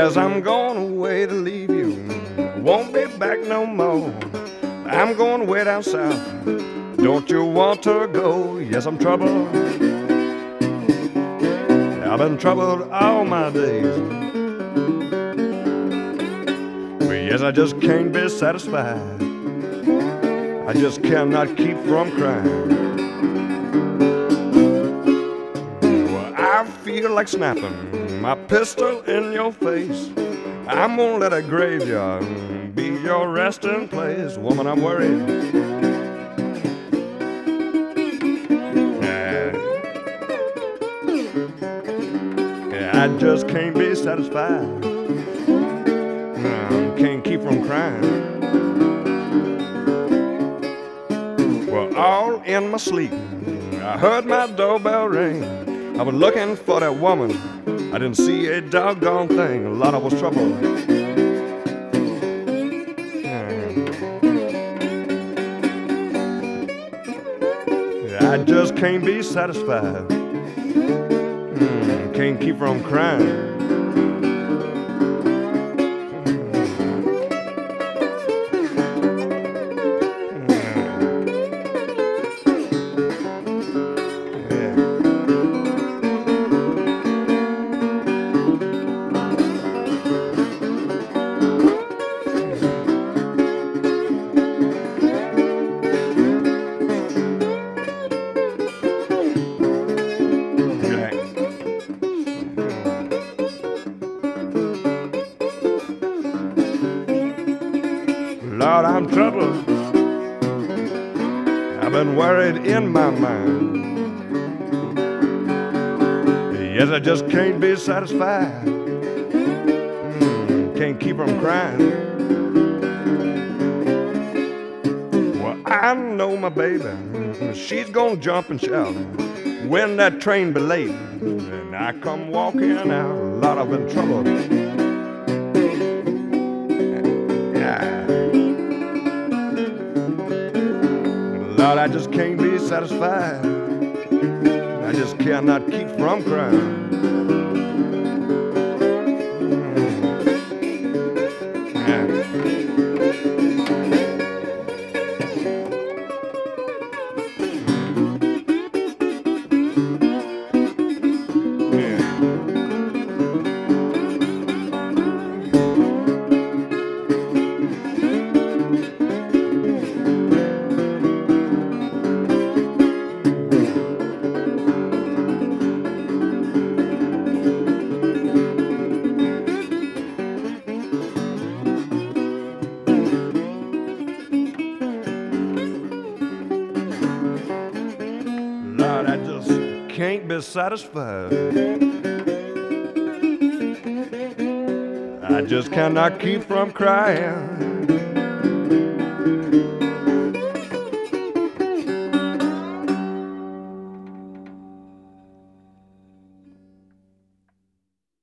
Yes, I'm going away to leave you. Won't be back no more. I'm going way down south. Don't you want to go? Yes, I'm troubled. I've been troubled all my days. But yes, I just can't be satisfied. I just cannot keep from crying. Well, I feel like snapping my pistol in your face. I'm gonna let a graveyard be your resting place. Woman, I'm worried. I just can't be satisfied. Can't keep from crying. Well, all in my sleep, I heard my doorbell ring. I was looking for that woman. I didn't see a doggone thing. A lot of was trouble. I just can't be satisfied. Can't keep from crying. Lord, I'm troubled. I've been worried in my mind. Yes, I just can't be satisfied. Can't keep from crying. Well, I know my baby, she's gonna jump and shout when that train be late. And I come walking out, Lord, I've been troubled. Lord, I just can't be satisfied. I just cannot keep from crying. Lord, I just can't be satisfied. I just cannot keep from crying.